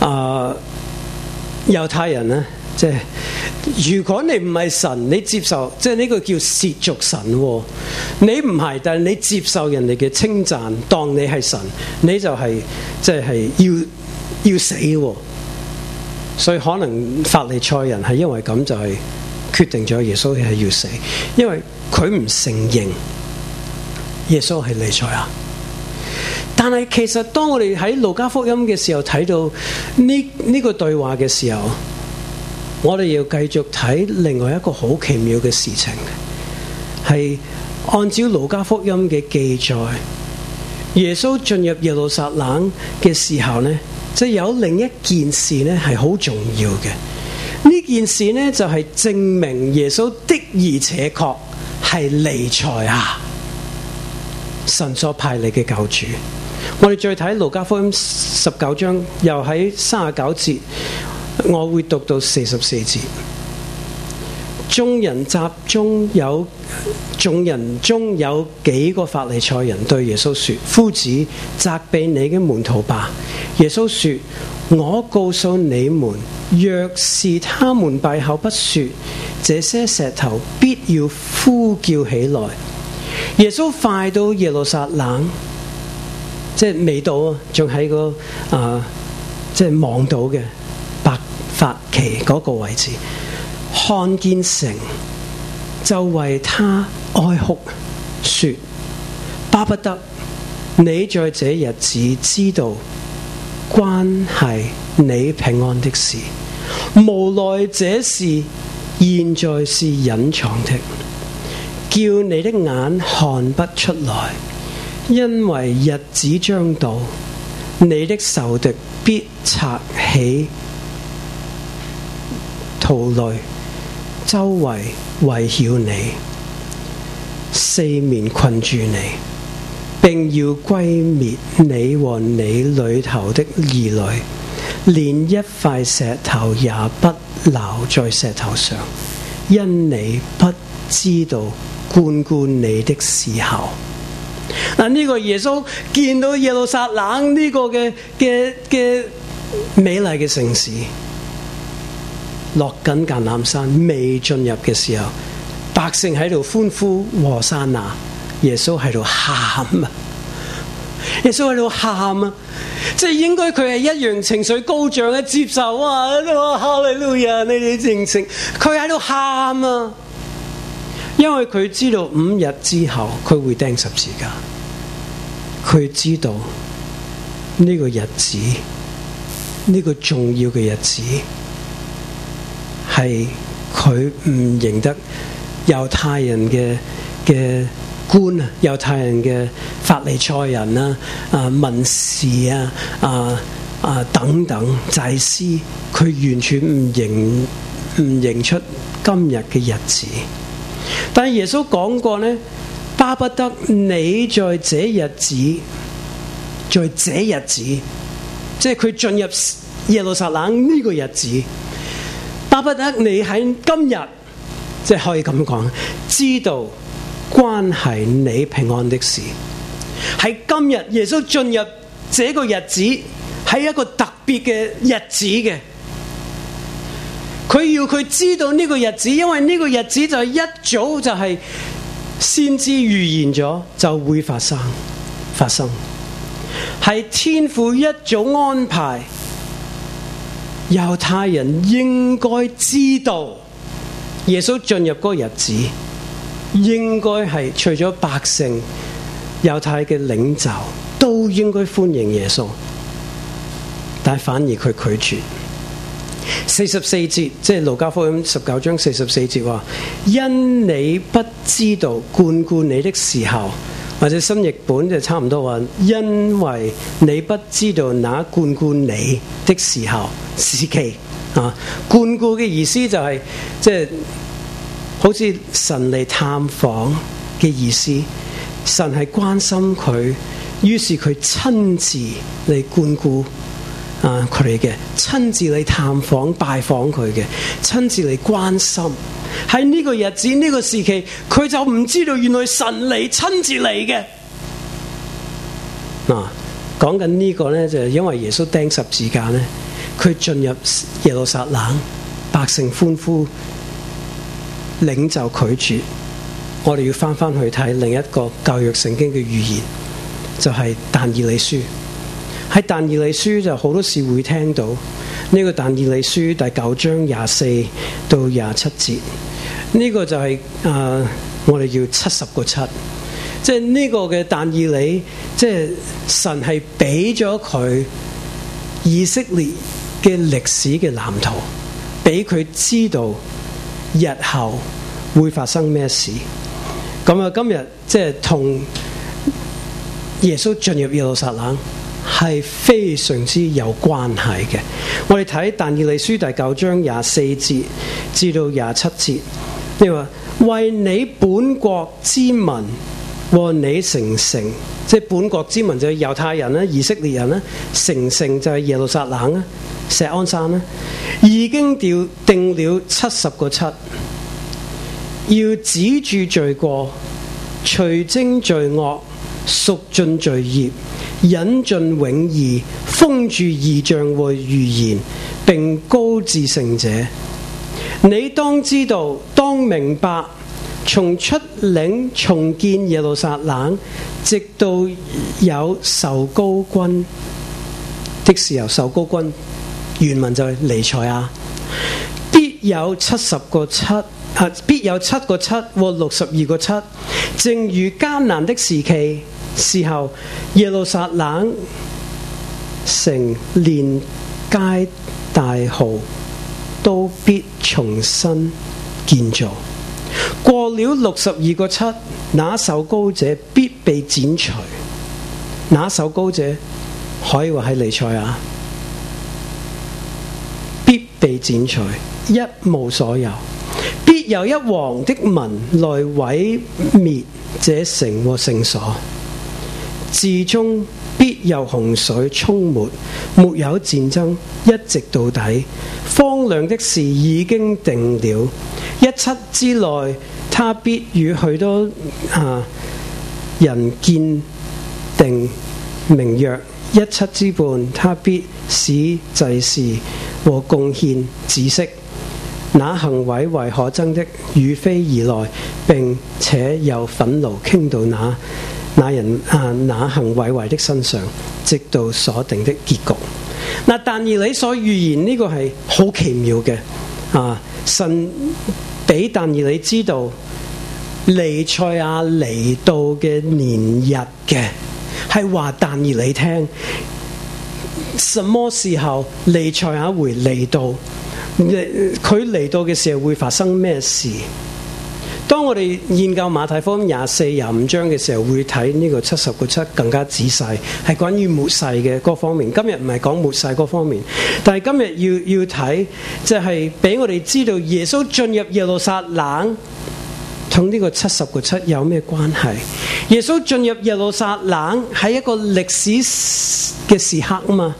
猶太人咧，即係如果你唔係神，你接受，即係呢個叫褻瀆神。你唔係，但係你接受人哋嘅稱讚，當你係神，你就係即係要死。所以可能法利賽人係因為咁就係決定咗耶穌係要死，因為佢唔承認耶穌係彌賽亞。但係其實當我哋喺路加福音嘅時候睇到呢個對話嘅時候，我哋要繼續睇另外一個好奇妙嘅事情，係按照路加福音嘅記載，耶穌進入耶路撒冷嘅時候呢，即係有另一件事呢係好重要嘅。呢件事呢，就係證明耶穌的而且確係彌賽亞，神所派嚟嘅救主。我哋再睇路加福音19章，又喺39節，我會讀到44節。眾人中有幾個法利賽人對耶穌說：夫子，責備你嘅門徒吧。耶穌說：我告訴你們，若是他們閉口不說，這些石頭必要呼叫起來。耶穌快到耶路撒冷，即係未到啊，仲喺個即係望到嘅伯法其嗰個位置，看見城就為他哀哭，說：巴不得你在這日子知道關係你平安的事，無奈這事現在是隱藏的，叫你的眼看不出來，因為日子將到，你的仇敵必拆起屠壘，周圍圍繞你，四面困住你，並要歸滅你和你裏頭的兒女，連一塊石頭也不留在石頭上，因你不知道觀顧你的時候。嗱，呢個耶穌見到耶路撒冷呢個嘅美麗嘅城市，落緊橄欖山未進入嘅時候，百姓喺度歡呼和散那，耶穌喺度喊啊！耶穌喺度喊啊！即係應該佢係一樣情緒高漲嘅接受啊！哈利路亞，你哋認證佢喺度喊啊！因為佢知道5日之後佢會釘十字架，佢知道呢個日子，呢個重要嘅日子係佢唔認得猶太人嘅官啊，猶太人嘅法利賽人啊、文士啊、等等祭司，佢完全唔認出今日嘅日子。但係耶穌講過呢，巴不得你在這日子，即係佢進入耶路撒冷呢個日子，巴不得你喺今日，即係可以咁講，知道關係你平安的事。喺今日耶穌進入這個日子，係一個特別嘅日子嘅。佢要佢知道呢個日子，因為呢個日子就係一早就係先知預言咗就會發生，係天父一早安排，猶太人應該知道耶穌進入嗰個日子，應該係除咗百姓、猶太嘅領袖都應該歡迎耶穌，但反而佢拒絕。44節，即係路加福音19章44節話：因你不知道眷顧你的時候，或者新譯本就差唔多話，因為你不知道那眷顧你的時候時期啊。眷顧嘅意思就係即係好似神嚟探訪嘅意思，神係關心佢，於是佢親自嚟眷顧佢哋嘅，親自嚟探訪拜訪佢嘅，親自嚟關心。喺呢個日子呢個時期，佢就唔知道原來神嚟親自嚟嘅。講緊呢個呢，就係因為耶穌釘十字架呢，佢進入耶路撒冷，百姓歡呼，領袖拒絕。我哋要翻去睇另一個舊約聖經嘅預言，就係但以理書。喺但以理書就好多時會聽到呢個但以理書第9章24到27節，呢個就係我哋叫70個7，即係呢個嘅但以理，即係神係俾咗佢以色列嘅歷史嘅藍圖，俾佢知道日後會發生咩事。咁啊，今日即係同耶穌進入耶路撒冷係非常之有關係嘅。我哋睇但以理書第9章24節至到27節，你話為你本國之民和你城，即係本國之民就係猶太人啦、以色列人啦，城就係耶路撒冷啦、錫安山啦，已經定了70個7，要止住罪過，除徵罪惡，贖盡罪孽，引進永義，封住異象和預言，並高至聖者。你當知道，當明白，從出領重建耶路撒冷，直到有受膏君的時候受膏君，原文就係彌賽亞，必有70個七，必有7個七和62個七，正如艱難的時候，耶路撒冷城連街大壕都必重新建造。過了62個七，那受膏者必被剪除。那受膏者可以話係彌賽亞，必被剪除，一無所有。必有一王的民來毀滅這城和聖所，至終必有洪水沖沒，沒有戰爭，一直到底。荒涼的事已經定了，17之內，他必與許多人建定盟約；17之半，他必使祭司和貢獻止息。那行毀壞可憎的與非而來，並且有憤怒傾到那人那行毀壞的身上，直到所定的結局。但以理所預言呢個係好奇妙嘅神俾但以理知道彌賽亞嚟到嘅年日嘅，係話但以理聽什麼時候彌賽亞會嚟到。佢嚟到嘅時候會發生咩事？當我哋研究馬太福音24、25章嘅時候，會睇呢個70個七更加仔細，係關於末世嘅各方面。今日唔係講末世嗰方面，但係今日要睇，就係俾我哋知道耶穌進入耶路撒冷同呢個70個七有咩關係？耶穌進入耶路撒冷係一個歷史嘅時刻啊嘛，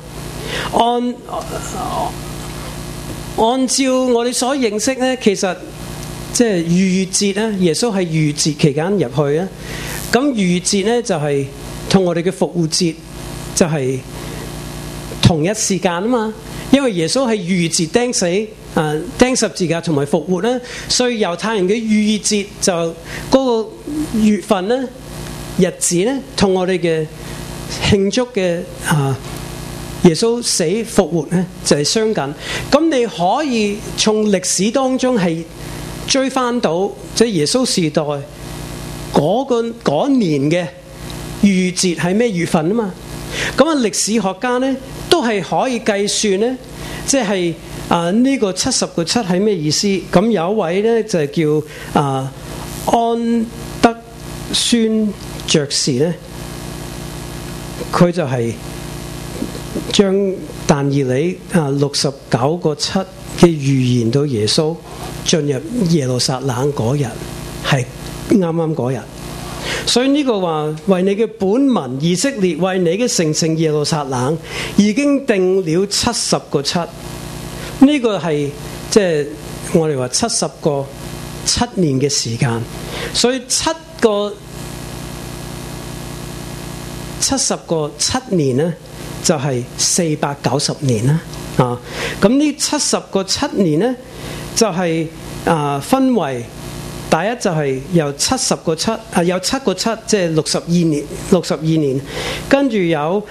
按照我哋所認識呢，其實即係逾越節呢，耶穌係逾越節期間入去啊。咁逾越節呢，就係同我哋嘅復活節就係同一時間啊嘛。因為耶穌係逾越節釘死釘十字架同埋復活呢，所以猶太人嘅逾越節就嗰個月份呢，日子呢，同我哋嘅慶祝嘅耶穌死復活咧就係相近，咁你可以從歷史當中係追翻到即係耶穌時代嗰年嘅逾越節係咩月份啊嘛？咁歷史學家咧都係可以計算咧，即係呢個70個七係咩意思？咁有一位咧就係叫安德孫爵士咧，佢就係將但以理69個七嘅預言到耶穌進入耶路撒冷嗰日係啱啱嗰日，所以呢個話為你嘅本民以色列，為你嘅城耶路撒冷已經定了70個七，呢個係即係我哋話70個7年嘅時間，所以70個7年呢就係490年啦，咁呢70個7年呢，就係分為第一就係由70個七有7個七，即係62年，跟住有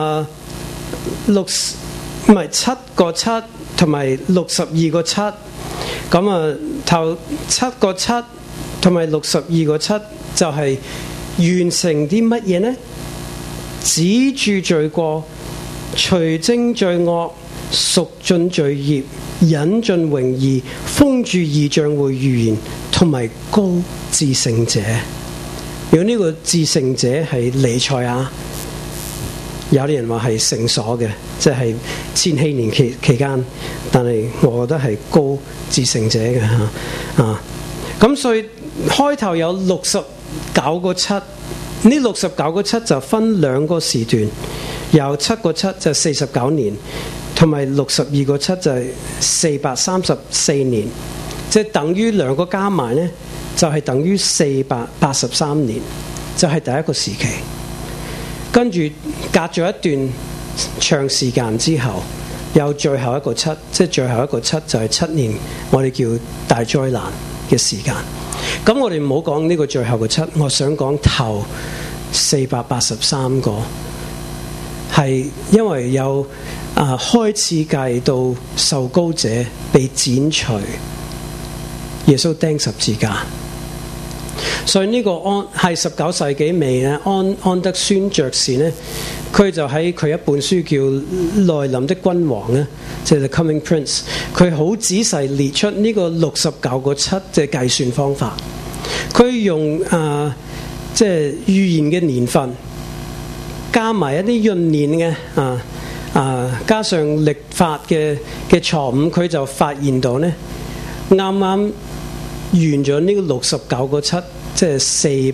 7個七同埋62個七，咁頭7個七同埋62個七就係完成啲乜嘢呢？止住罪過，除證罪惡，贖盡罪孽，引進榮義，封住異象和預言，同埋高至聖者。如果呢個至聖者係彌賽亞，有啲人話係聖所嘅，即係千禧年期間，但係我覺得係高至聖者嘅咁所以開頭有69個七。呢69個七就分兩個時段，有7個七就49年，同埋62個七就係434年，即係等於兩個加埋呢，就係等於483年，就係第一個時期。跟住隔咗一段長時間之後，有最後一個七，即係最後一個七就係7年，我哋叫大災難嘅時間。咁我哋唔好講呢個最後嘅7，我想講頭483個係因為有開始計到受膏者被剪除，耶穌釘十字架。所以呢個係19世紀尾咧，安德宣爵士呢，佢就喺佢一本書叫《來臨的君王》咧，即係 The Coming Prince， 佢好仔細列出呢個69個7嘅計算方法。佢用即係預言嘅年份，加埋一啲閏年嘅加上曆法嘅錯誤，佢就發現到呢，啱啱完咗呢個69個7，即係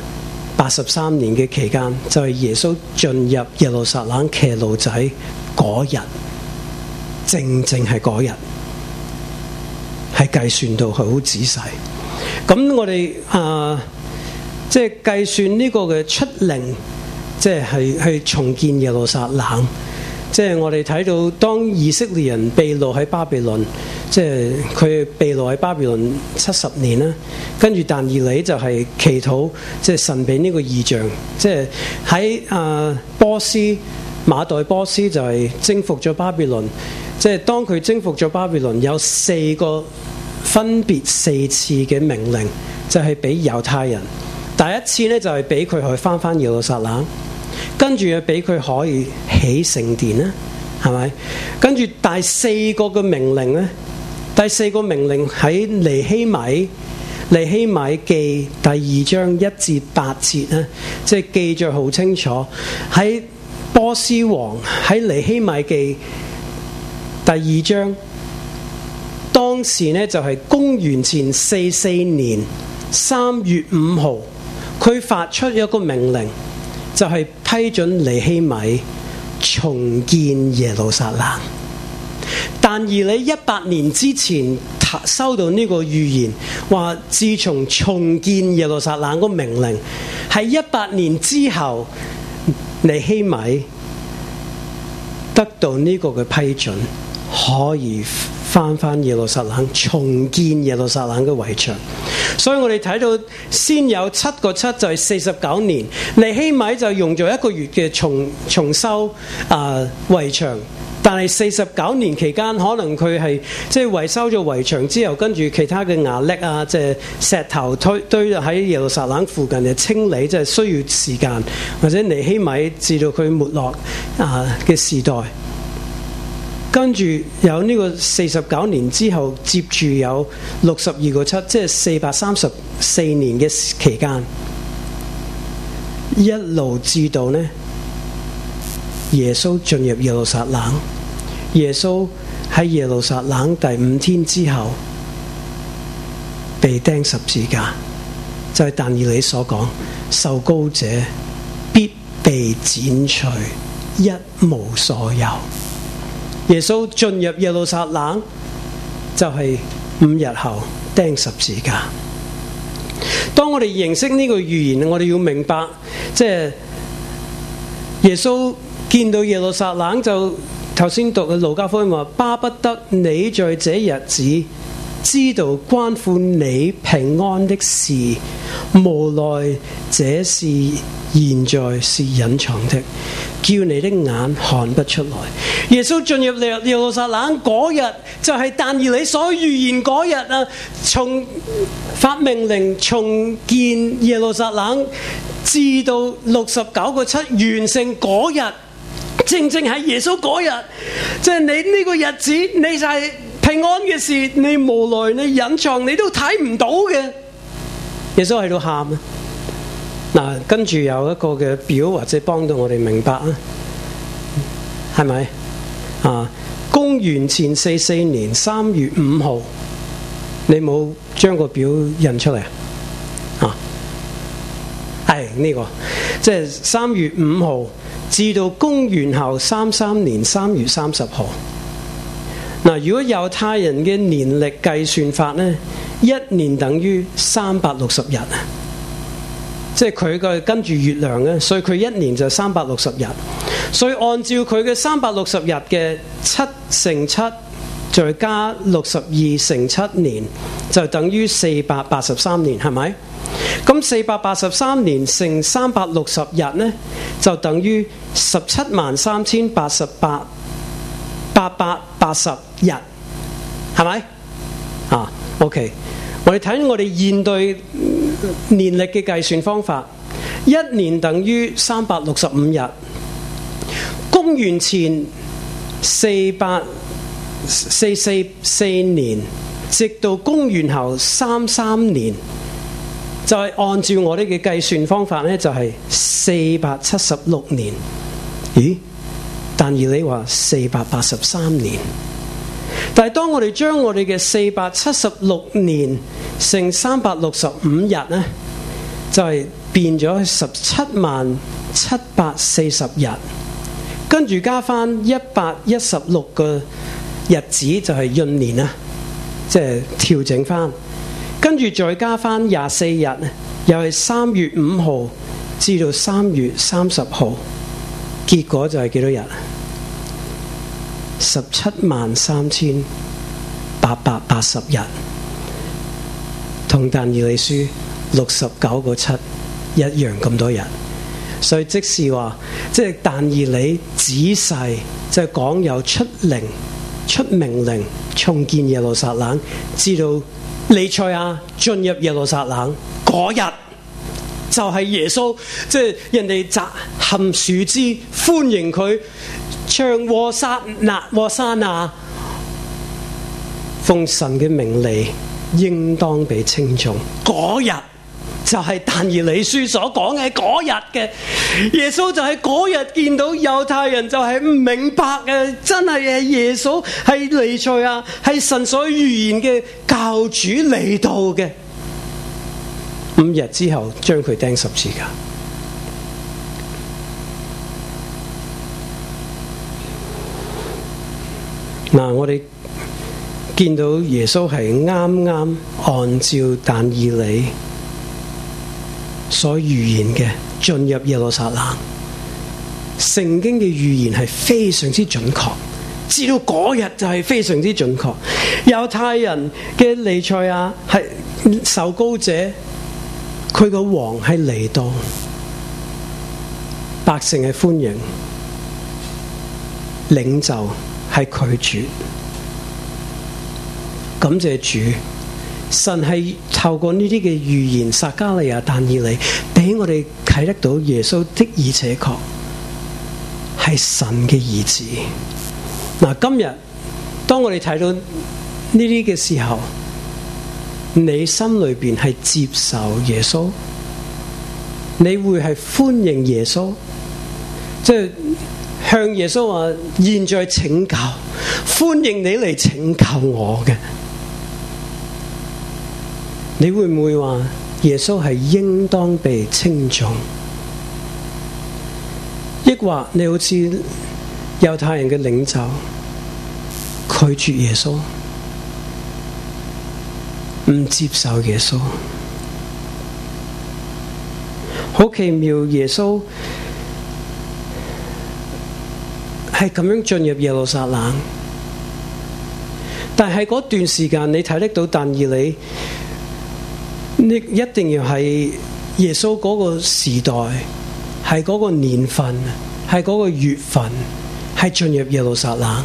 483年嘅期間，就係耶穌進入耶路撒冷騎驢仔嗰日，正係嗰日，係計算到好仔細。咁我哋即係計算呢個嘅出令，即係去重建耶路撒冷。即係我哋睇到，當以色列人被擄喺巴比倫，即係佢被擄喺巴比倫70年啦。跟住但以理就係祈禱，即係神俾呢個異象。即係喺波斯馬代波斯就係征服咗巴比倫。即係當佢征服咗巴比倫，有分別4次嘅命令，就係俾猶太人。第一次呢，就係俾佢去翻耶路撒冷。跟住又俾佢可以起聖殿啦，係咪？跟住第4個嘅命令呢，第4個命令喺尼希米記第2章1至8節呢，即係記載好清楚。喺波斯王喺尼希米記第2章，當時呢就係公元前44年3月5號，佢發出一個命令。就係批准尼希米重建耶路撒冷，但以理100年之前收到呢個預言，話自從重建耶路撒冷個命令，係100年之後，尼希米得到呢個嘅批准，可以翻耶路撒冷，重建耶路撒冷嘅圍牆。所以我哋睇到先有7個7，就係49年，尼希米就用咗1個月嘅重修圍牆。但係49年期間，可能佢係即係維修咗圍牆之後，跟住其他嘅瓦礫啊，即係石頭堆喺耶路撒冷附近嘅清理，即係需要時間，或者尼希米至到佢沒落嘅時代。跟住有呢個49年之後，接住有62個7，即係434年嘅期間，一路至到呢耶穌進入耶路撒冷。耶穌喺耶路撒冷第5天之後被釘十字架，就係但以理所講，受膏者必被剪除，一無所有。耶穌進入耶路撒冷就係5日後釘十字架。當我哋認識呢個預言，我哋要明白，即係耶穌見到耶路撒冷，就頭先讀嘅路加福音話，巴不得你在這日子知道關乎你平安的事，無奈這是現在是隱藏的，叫你的眼看不出來。耶穌進入耶路撒冷嗰日，就係但以理所預言嗰日啊！從發命令重建耶路撒冷，至到69個7完成嗰日，正係耶穌嗰日，即係你呢個日子，你就係平安嘅事，你無奈你隱藏，你都睇唔到嘅。耶穌喺度喊啊！嗱，跟住有一個嘅表，或者幫到我哋明白啊，係咪啊？公元前44年3月5號，你冇將個表印出嚟啊？係呢個，即係3月5號至到公元後33年3月30號。嗱，如果猶太人嘅年曆計算法呢，一年等於360日啊！即係佢嘅跟住月亮咧，所以佢一年就360日。所以按照佢嘅360日嘅7乘7，再加62乘7年，就等於483年，係咪？ 咁483年乘360日呢，就等於173,880日，係咪？OK， 我哋睇我哋現代年歷嘅計算方法，一年等於365日。公元前444年，直到公元後33年，就係按照我哋嘅計算方法呢，就係476年。咦？但以理話483年，但係當我哋將我哋嘅476年乘365日呢，就係變咗17,740日，跟住加翻116個日子就係閏年啦，即係調整翻，跟住再加翻24日，又係3月5號至到3月30號，結果就係幾多日？17,380,880日，同但以理書69個7一樣咁多日。所以即是話，即係但以理仔細就係講有出命令重建耶路撒冷，知道彌賽亞進入耶路撒冷嗰日，就係耶穌，即係人哋摘含樹枝歡迎佢，唱和散那，奉神嘅名利，應當被稱頌。嗰日就係但以理書所講嘅嗰日嘅耶穌，就係嗰日見到猶太人就係唔明白嘅，真係耶穌係彌賽亞，係神所預言嘅教主嚟到嘅。5日之後將佢釘十字架。嗱，我哋見到耶穌係啱啱按照但以理所預言嘅進入耶路撒冷，聖經嘅預言係非常之準確，知道嗰日就係非常之準確。猶太人嘅彌賽亞係受膏者，佢個王係嚟到，百姓係歡迎，領袖係拒絕。感謝主，神係透過呢啲嘅預言，撒迦利亞、但以理，俾我哋睇得到耶穌的而且確係神嘅兒子。嗱，今日當我哋睇到呢啲嘅時候，你心裏邊係接受耶穌，你會係歡迎耶穌，即係向耶穌話：現在拯救，歡迎你嚟拯救我嘅。你會唔會話耶穌係應當被稱頌？抑或你好似猶太人嘅領袖拒絕耶穌，唔接受耶穌？好奇妙，耶穌係咁樣進入耶路撒冷，但係嗰段時間你睇得到但以理，你一定要係耶穌嗰個時代，係嗰個年份，係嗰個月份，係進入耶路撒冷。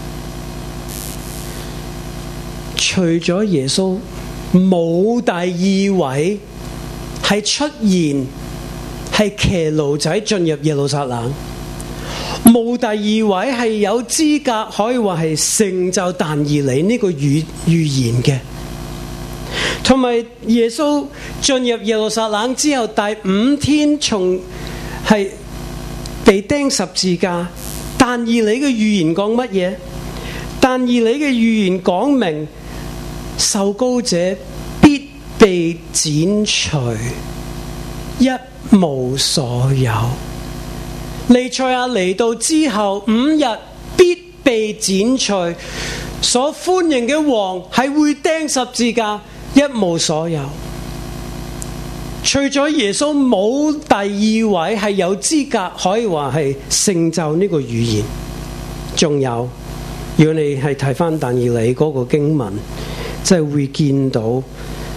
除咗耶穌，冇第二位係出現係騎驢仔進入耶路撒冷，冇第二位係有資格可以話係成就但以理呢個預言嘅。同埋耶穌進入耶路撒冷之後第5天係被釘十字架，但以理嘅預言講乜嘢？但以理嘅預言講明受膏者必被剪除，一無所有。彌賽亞嚟到之後5日必被剪除，所歡迎嘅王係會釘十字架，一無所有。除咗耶穌，冇第二位係有資格可以話係成就呢個預言。仲有，如果你係睇翻但以理嗰個經文，即係會見到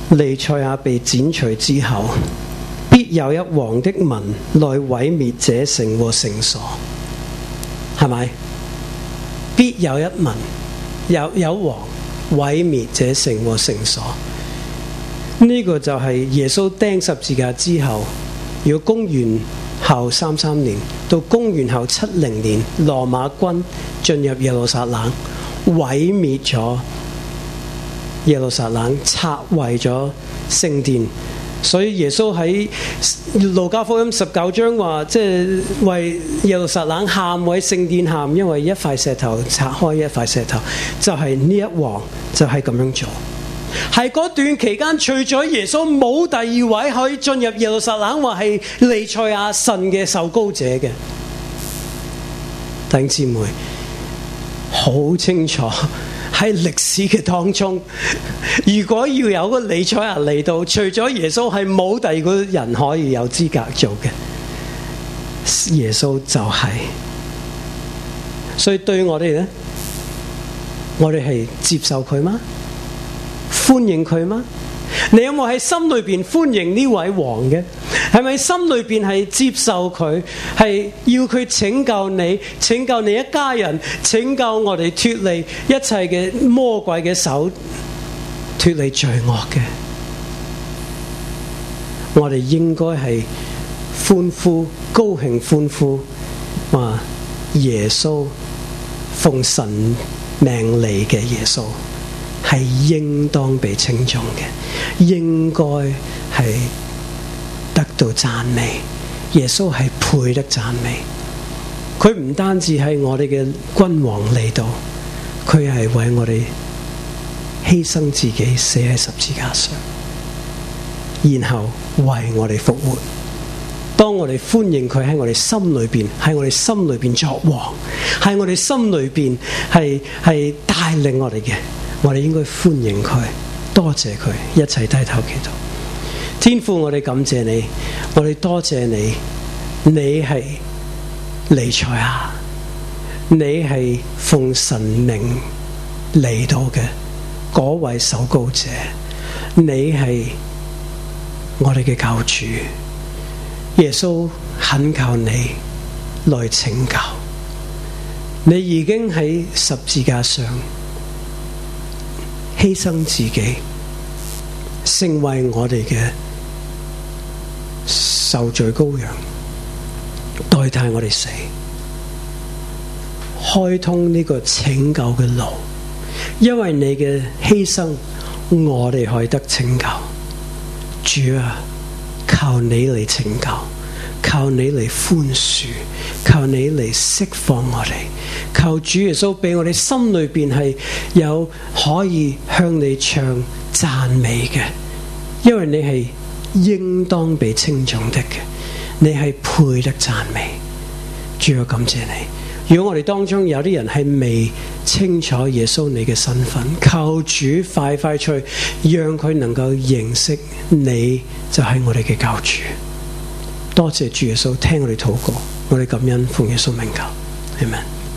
彌賽亞被剪除之後，必有一王的民來毀滅這城和聖所，係咪？必有一民，有王毀滅這城和聖所。呢個就係耶穌釘十字架之後，如果公元後33年到公元後70年，羅馬軍進入耶路撒冷，毀滅咗耶路撒冷，拆毀咗聖殿。所以耶穌喺路加福音19章話，即係為耶路撒冷喊，為聖殿喊，因為一塊石頭拆開一塊石頭，就係呢一王就係咁樣做。喺嗰段期間，除咗耶穌，冇第二位可以進入耶路撒冷話係彌賽亞神嘅受膏者嘅。弟兄姊妹，好清楚喺歷史嘅當中，如果要有個彌賽亞嚟到，除咗耶穌係冇第二個人可以有資格做嘅，耶穌就係。所以對我哋呢，我哋係接受佢嗎？歡迎佢嗎？你有冇喺心裏邊歡迎呢位王嘅？係咪心裏邊係接受佢，係要佢拯救你，拯救你一家人，拯救我哋脫離一切嘅魔鬼嘅手，脫離罪惡嘅？我哋應該係歡呼、高興歡呼，話耶穌奉神命嚟嘅耶穌係應當被稱頌嘅，應該係得到讚美。耶穌係配得讚美。佢唔單止係我哋嘅君王嚟到，佢係為我哋犧牲自己，死喺十字架上，然後為我哋復活。當我哋歡迎佢喺我哋心裏邊，喺我哋心裏邊作王，喺我哋心裏邊係帶領我哋嘅，我哋應該歡迎佢，多謝佢，一齊低頭祈禱。天父，我哋感謝你，我哋多謝你，你係彌賽亞，你係奉神命嚟到嘅嗰位受膏者，你係我哋嘅救主。耶穌懇求你來拯救，你已經喺十字架上犧牲自己，成為我哋嘅受罪羔羊，代替我哋死，開通呢個拯救嘅路。因為你嘅犧牲，我哋可以得拯救。主啊，靠你嚟拯救，靠你嚟寬恕，靠你嚟釋放我哋。求主耶穌俾我哋心裏邊係有可以向你唱讚美嘅，因為你係應當被稱頌的嘅，你係配得讚美。主啊，感謝你。如果我哋當中有啲人係未清楚耶穌你嘅身份，求主快快脆，讓佢能夠認識你就係我哋嘅救主。多謝主耶穌聽我哋禱告，我哋感恩奉耶穌名求，阿們。